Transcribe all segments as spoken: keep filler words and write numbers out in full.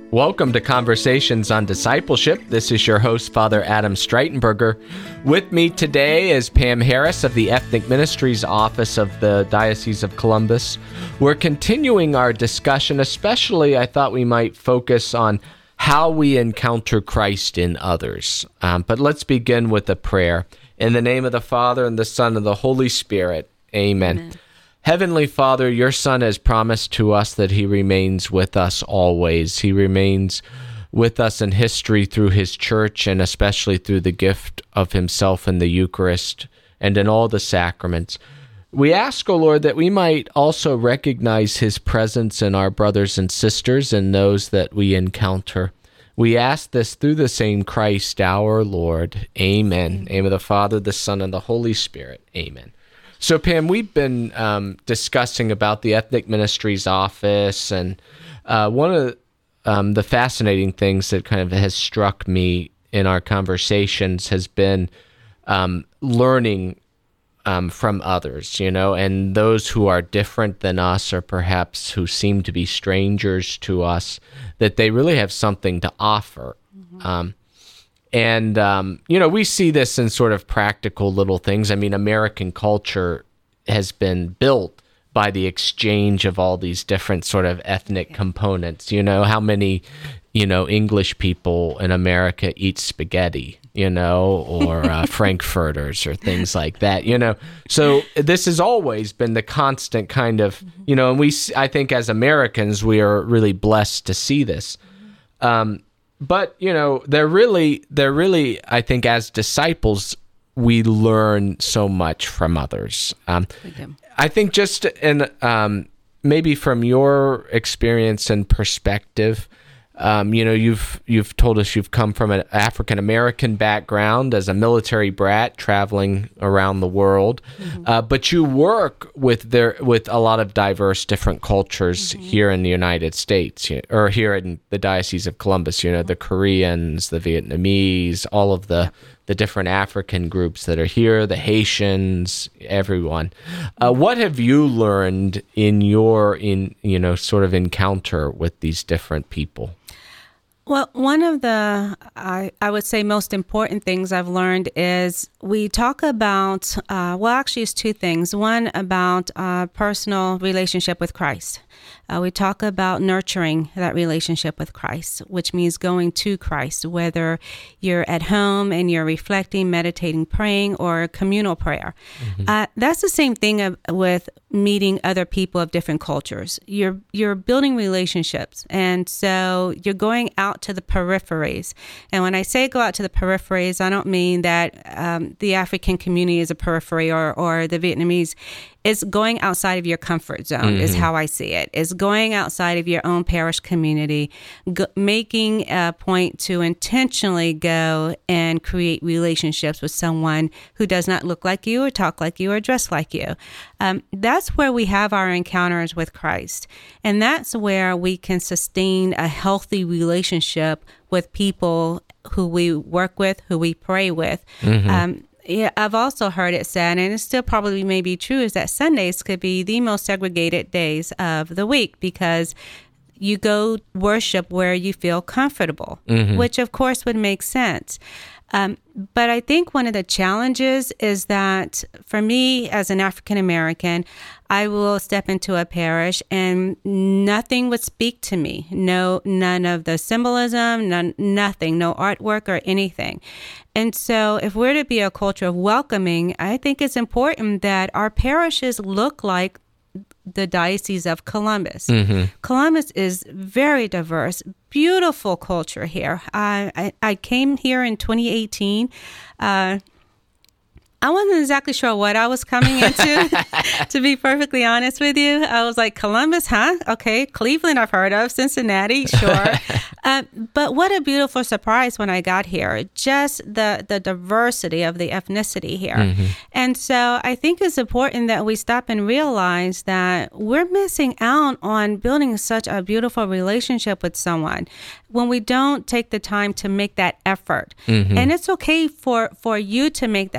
Welcome to Conversations on Discipleship. This is your host, Father Adam Streitenberger. With me today is Pam Harris of the Ethnic Ministries Office of the Diocese of Columbus. We're continuing our discussion, especially I thought we might focus on how we encounter Christ in others. Um, but let's begin with a prayer. In the name of the Father, and the Son, and the Holy Spirit. Amen. Amen. Heavenly Father, your Son has promised to us that he remains with us always. He remains with us in history through his church, and especially through the gift of himself in the Eucharist and in all the sacraments. We ask, O Lord, that we might also recognize his presence in our brothers and sisters and those that we encounter. We ask this through the same Christ our Lord. Amen. In the name of the Father, the Son, and the Holy Spirit. Amen. So, Pam, we've been um, discussing about the Ethnic Ministries Office, and uh, one of um, the fascinating things that kind of has struck me in our conversations has been um, learning um, from others, you know, and those who are different than us, or perhaps who seem to be strangers to us, that they really have something to offer. Mm-hmm. Um And, um, you know, we see this in sort of practical little things. I mean, American culture has been built by the exchange of all these different sort of ethnic components. You know, how many, you know, English people in America eat spaghetti, you know, or uh, Frankfurters or things like that, you know. So this has always been the constant kind of, you know, and we, I think as Americans, we are really blessed to see this. Um But, you know, they're really, they're really, I think, as disciples, we learn so much from others. Um, I think just in, um, maybe from your experience and perspective, um, you know, you've you've told us you've come from an African-American background as a military brat traveling around the world, mm-hmm. uh, but you work with their with a lot of diverse different cultures mm-hmm. here in the United States, or here in the Diocese of Columbus, you know, the Koreans, the Vietnamese, all of the, the different African groups that are here, the Haitians, everyone. Uh, what have you learned in your, in you know, sort of encounter with these different people? Well, one of the, I, I would say, most important things I've learned is we talk about, uh, well, actually it's two things. One, about uh, personal relationship with Christ. Uh, we talk about nurturing that relationship with Christ, which means going to Christ, whether you're at home and you're reflecting, meditating, praying, or communal prayer. Mm-hmm. Uh, that's the same thing of, with meeting other people of different cultures. You're you're building relationships, and so you're going out to the peripheries. And when I say go out to the peripheries, I don't mean that um, the African community is a periphery, or or the Vietnamese. It's going outside of your comfort zone, mm-hmm. is how I see it. It's going outside of your own parish community, go, making a point to intentionally go and create relationships with someone who does not look like you, or talk like you, or dress like you. Um, that's where we have our encounters with Christ. And that's where we can sustain a healthy relationship with people who we work with, who we pray with. Mm-hmm. Um, Yeah, I've also heard it said, and it still probably may be true, is that Sundays could be the most segregated days of the week because you go worship where you feel comfortable, mm-hmm. which of course would make sense. Um, but I think one of the challenges is that for me as an African American, I will step into a parish and nothing would speak to me. No, none of the symbolism, none, nothing, no artwork or anything. And so if we're to be a culture of welcoming, I think it's important that our parishes look like the Diocese of Columbus. Mm-hmm. Columbus is very diverse, beautiful culture here. I, I, I came here in twenty eighteen. Uh, I wasn't exactly sure what I was coming into, to be perfectly honest with you. I was like, Columbus, huh? Okay. Cleveland, I've heard of. Cincinnati, sure. uh, but what a beautiful surprise when I got here. Just the, the diversity of the ethnicity here. Mm-hmm. And so I think it's important that we stop and realize that we're missing out on building such a beautiful relationship with someone when we don't take the time to make that effort. Mm-hmm. And it's okay for, for you to make that first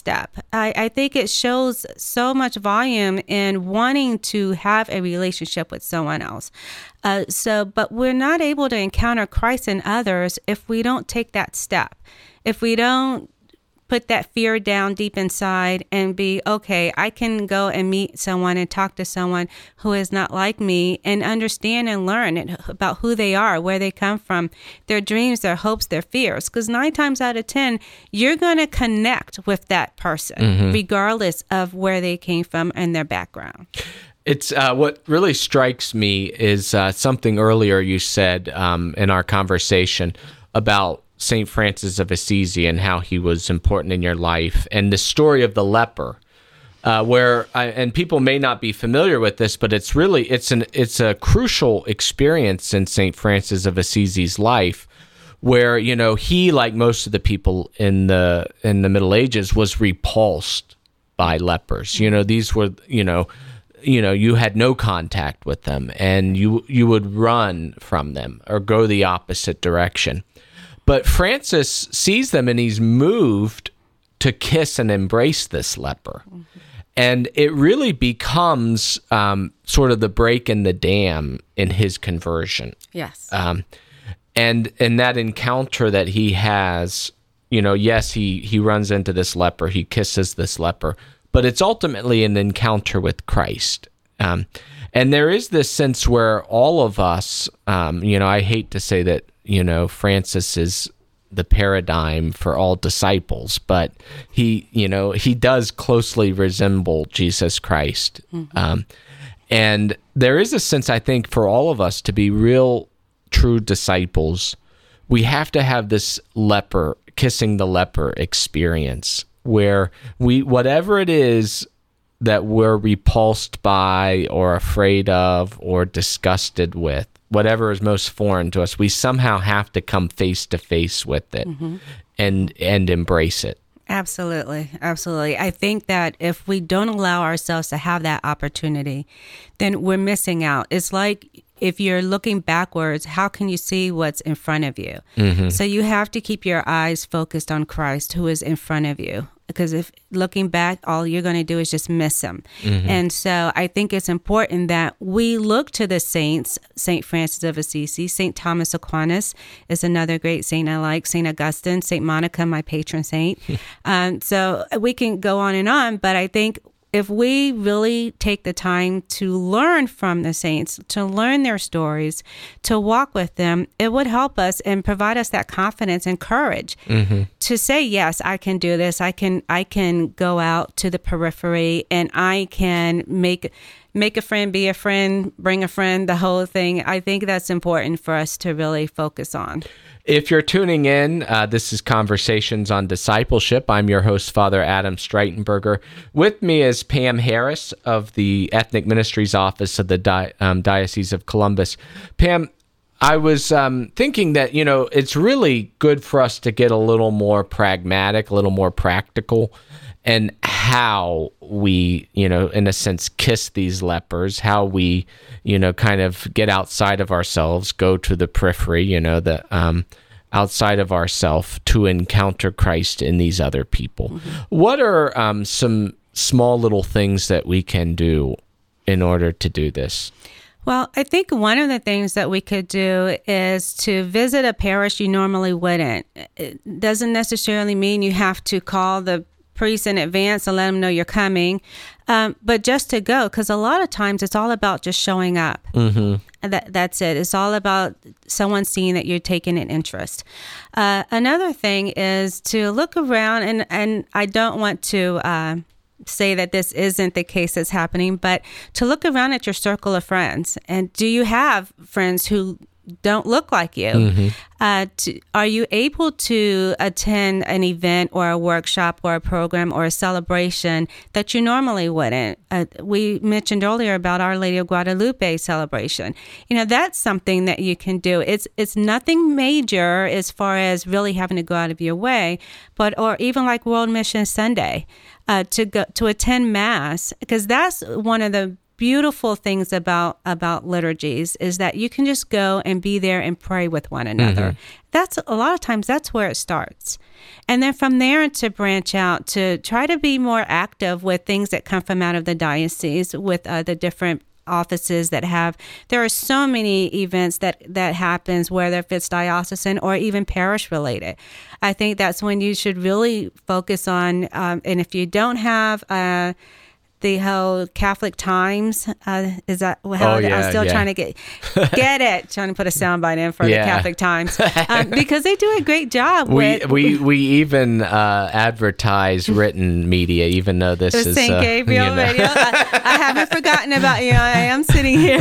step. I, I think it shows so much volume in wanting to have a relationship with someone else. Uh, so, but we're not able to encounter Christ in others if we don't take that step. If we don't put that fear down deep inside and be, okay, I can go and meet someone and talk to someone who is not like me and understand and learn about who they are, where they come from, their dreams, their hopes, their fears. Because nine times out of ten, you're going to connect with that person, mm-hmm. regardless of where they came from and their background. It's uh, what really strikes me is uh, something earlier you said um, in our conversation about Saint Francis of Assisi and how he was important in your life, and the story of the leper, uh, where I, and people may not be familiar with this, but it's really it's an it's a crucial experience in Saint Francis of Assisi's life, where you know he, like most of the people in the in the Middle Ages, was repulsed by lepers. You know, these were you know. you know, you had no contact with them, and you you would run from them or go the opposite direction. But Francis sees them, and he's moved to kiss and embrace this leper. Mm-hmm. And it really becomes um, sort of the break in the dam in his conversion. Yes. Um, and in that encounter that he has, you know, yes, he, he runs into this leper, he kisses this leper, but it's ultimately an encounter with Christ. Um, and there is this sense where all of us, um, you know, I hate to say that, you know, Francis is the paradigm for all disciples, but he, you know, he does closely resemble Jesus Christ. Mm-hmm. Um, and there is a sense, I think, for all of us to be real, true disciples, we have to have this leper, kissing the leper experience, where we, whatever it is that we're repulsed by or afraid of or disgusted with, whatever is most foreign to us, we somehow have to come face to face with it mm-hmm. and and embrace it. Absolutely. Absolutely. I think that if we don't allow ourselves to have that opportunity, then we're missing out. It's like if you're looking backwards, how can you see what's in front of you? Mm-hmm. So you have to keep your eyes focused on Christ, who is in front of you. Because if looking back, all you're going to do is just miss him. Mm-hmm. And so I think it's important that we look to the saints, Saint Francis of Assisi, Saint Thomas Aquinas is another great saint I like, Saint Augustine, Saint Monica, my patron saint. um, so we can go on and on, but I think if we really take the time to learn from the saints, to learn their stories, to walk with them, it would help us and provide us that confidence and courage mm-hmm. to say, yes, I can do this. I can I can go out to the periphery and I can make make a friend, be a friend, bring a friend, the whole thing. I think that's important for us to really focus on. If you're tuning in, uh, this is Conversations on Discipleship. I'm your host, Father Adam Streitenberger. With me is Pam Harris of the Ethnic Ministries Office of the Di- um, Diocese of Columbus. Pam, I was um, thinking that, you know, it's really good for us to get a little more pragmatic, a little more practical, and how we, you know, in a sense, kiss these lepers, how we, you know, kind of get outside of ourselves, go to the periphery, you know, the um, outside of ourselves to encounter Christ in these other people. Mm-hmm. What are um, some small little things that we can do in order to do this? Well, I think one of the things that we could do is to visit a parish you normally wouldn't. It doesn't necessarily mean you have to call the priest in advance and let them know you're coming, um, but just to go, because a lot of times it's all about just showing up. Mm-hmm. And that, that's it. It's all about someone seeing that you're taking an interest. Uh, another thing is to look around, and, and I don't want to uh, say that this isn't the case that's happening, but to look around at your circle of friends. And do you have friends who don't look like you? Mm-hmm. Uh, to, are you able to attend an event or a workshop or a program or a celebration that you normally wouldn't? Uh, we mentioned earlier about Our Lady of Guadalupe celebration. You know, that's something that you can do. It's it's nothing major as far as really having to go out of your way, but or even like World Mission Sunday, uh, to go to attend Mass, because that's one of the beautiful things about about liturgies is that you can just go and be there and pray with one another. Mm-hmm. That's a lot of times that's where it starts. And then from there to branch out to try to be more active with things that come from out of the diocese with uh, the different offices that have, there are so many events that, that happens, whether if it's diocesan or even parish related. I think that's when you should really focus on, um, and if you don't have uh, the whole Catholic Times, uh, is that how oh, yeah, I'm still yeah. trying to get get it, trying to put a soundbite in for yeah. the Catholic Times, um, because they do a great job. We with, we we even uh, advertise written media, even though this is Saint uh, Gabriel you know. Radio. I, I haven't forgotten about you. I am sitting here.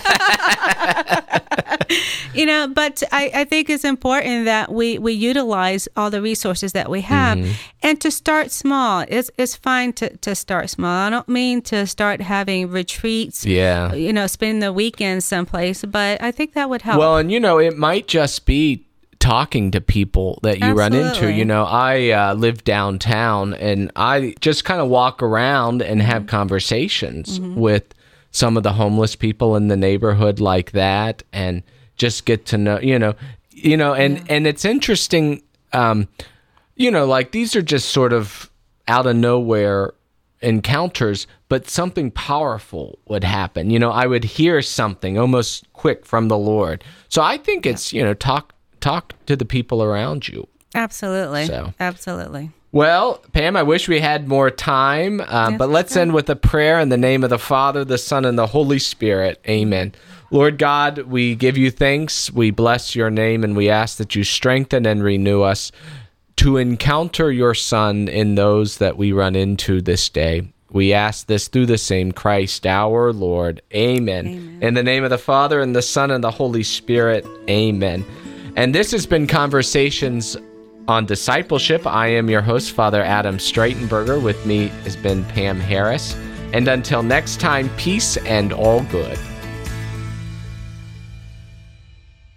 You know, but I, I think it's important that we, we utilize all the resources that we have, mm-hmm. and to start small. It's it's fine to, to start small. I don't mean to start having retreats, yeah. you know, spending the weekend someplace, but I think that would help. Well, and, you know, it might just be talking to people that you Absolutely. run into. You know, I uh, live downtown, and I just kind of walk around and have conversations mm-hmm. with some of the homeless people in the neighborhood like that, and just get to know, you know, you know, and, yeah. and it's interesting, um, you know, like these are just sort of out of nowhere encounters, but something powerful would happen. You know, I would hear something almost quick from the Lord. So I think it's, you know, talk, talk to the people around you. Absolutely. So. Absolutely. Well, Pam, I wish we had more time, uh, yes, but let's end with a prayer in the name of the Father, the Son, and the Holy Spirit. Amen. Lord God, we give you thanks, we bless your name, and we ask that you strengthen and renew us to encounter your Son in those that we run into this day. We ask this through the same Christ, our Lord. Amen. Amen. In the name of the Father, and the Son, and the Holy Spirit. Amen. And this has been Conversations on Discipleship. I am your host, Father Adam Streitenberger. With me has been Pam Harris. And until next time, peace and all good.